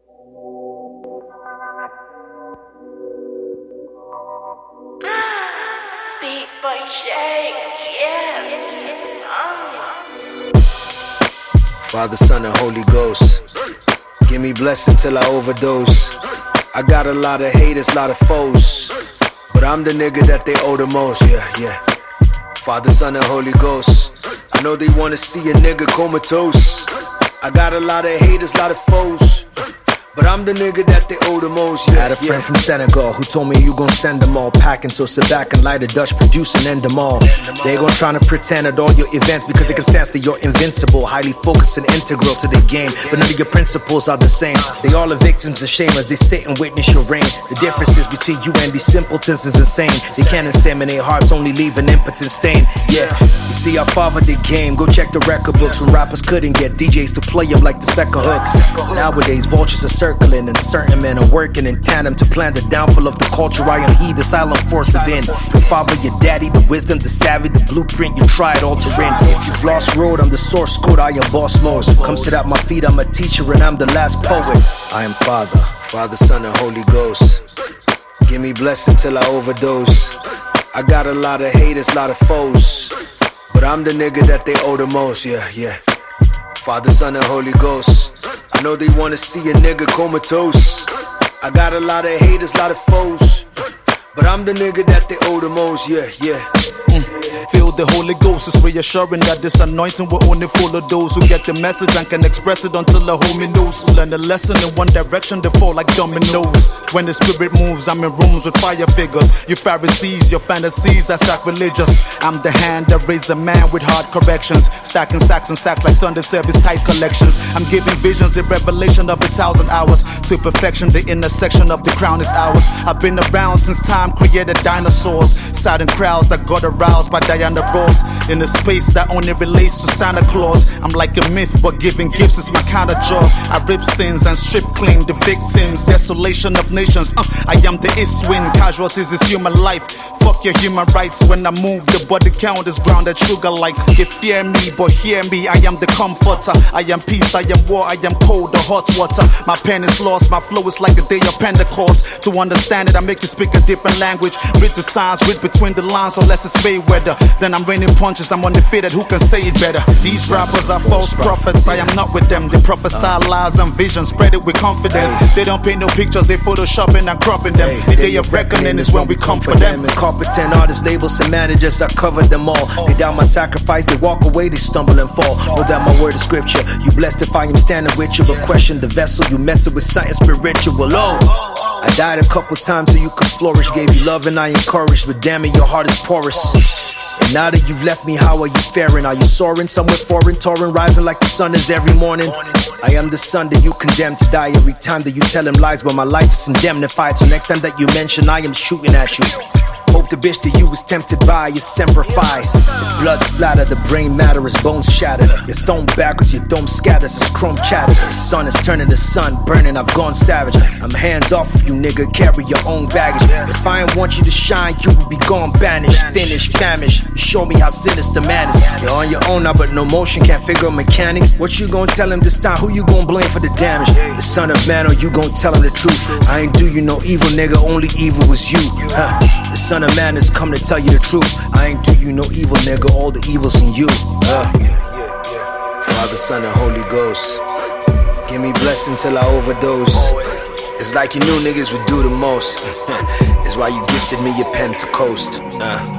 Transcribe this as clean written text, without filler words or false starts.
Beats by Shake, yes. Father, Son, and Holy Ghost, give me blessing till I overdose. I got a lot of haters, lot of foes, but I'm the nigga that they owe the most, yeah. Father, Son, and Holy Ghost, I know they wanna see a nigga comatose. I got a lot of haters, lot of foes, but I'm the nigga that they owe the most, yeah. I had a friend from Senegal who told me you gon' send them all packing, so sit back and light a Dutch, produce and end them all. They gon' tryna pretend at all your events because they can sense that you're invincible, highly focused and integral to the game, but none of your principles are the same. They all are victims of shame as they sit and witness your reign. The differences between you and these simpletons is insane. They can't inseminate hearts, only leave an impotent stain, yeah. You see, I fathered the game, go check the record books when rappers couldn't get DJs to play them like the second hooks. Nowadays, vultures are circling and certain men are working in tandem to plan the downfall of the culture. I am he, the silent force within. Your father, your daddy, the wisdom, the savvy, the blueprint you tried altering. If you've lost road, I'm the source code, I am boss mode. Come sit at my feet, I'm a teacher and I'm the last poet. I am Father, Son, and Holy Ghost. Give me blessing till I overdose. I got a lot of haters, lot of foes, but I'm the nigga that they owe the most, yeah. Father, Son, and Holy Ghost, I know they wanna see a nigga comatose. I got a lot of haters, lot of foes, but I'm the nigga that they owe the most, yeah. Feel the Holy Ghost is reassuring that this anointing will only full of those who get the message and can express it until the homie knows. Learn the lesson in one direction, they fall like dominoes. When the spirit moves, I'm in rooms with fire figures. You Pharisees, your fantasies are sacrilegious. I'm the hand that raised a man with hard corrections, stacking sacks and sacks like Sunday service tight collections. I'm giving visions, the revelation of 1,000 hours to perfection. The intersection of the crown is ours. I've been around since time created dinosaurs, silent crowds that got aroused by Diana Ross in a space that only relates to Santa Claus. I'm like a myth, but giving gifts is my kind of job. I rip sins and strip clean the victims, desolation of nations. I am the Iswin, casualties is human life. Fuck your human rights. When I move, the body count is grounded sugar like. You fear me, but hear me. I am the comforter. I am peace, I am war, I am cold or hot water. My pen is lost, my flow is like a day of Pentecost. To understand it, I make you speak a different language. Read the signs, read between the lines, unless it's Mayweather. Then I'm raining punches, I'm undefeated, who can say it better? These rappers are false prophets, I am not with them. They prophesy lies and visions, spread it with confidence. They don't paint no pictures, they photoshopping and cropping them. The day of reckoning is when we come for them. Incompetent artists, labels, and managers, I covered them all. They doubt my sacrifice, they walk away, they stumble and fall. Know that my word is scripture. You blessed if I am standing with you, but question the vessel. You messing with something spiritual. Oh, I died a couple times so you could flourish. Gave you love and I encouraged, but damn it, your heart is porous. And now that you've left me, how are you faring? Are you soaring somewhere foreign, touring, rising like the sun is every morning? I am the son that you condemn to die every time that you tell him lies, but my life is indemnified. So next time that you mention, I am shooting at you. Hope the bitch that you was tempted by is semperfi. The blood splatter, the brain matter as bones shatter. You're thrown backwards, your dome scatters as chrome chatters. The sun is turning to sun, burning, I've gone savage. I'm hands off of you, nigga, carry your own baggage. If I ain't want you to shine, you will be gone banished, finished, famished. Show me how sinister man is. You're on your own now, but no motion, can't figure mechanics. What you gon' tell him this time? Who you gon' blame for the damage? The son of man, or you gon' tell him the truth? I ain't do you no evil, nigga, only evil was you. The son of man has come to tell you the truth. I ain't do you no evil, nigga, all the evil's in you. Father, Son, and Holy Ghost, give me blessing till I overdose. It's like you knew niggas would do the most. It's why you gifted me your pen to coast.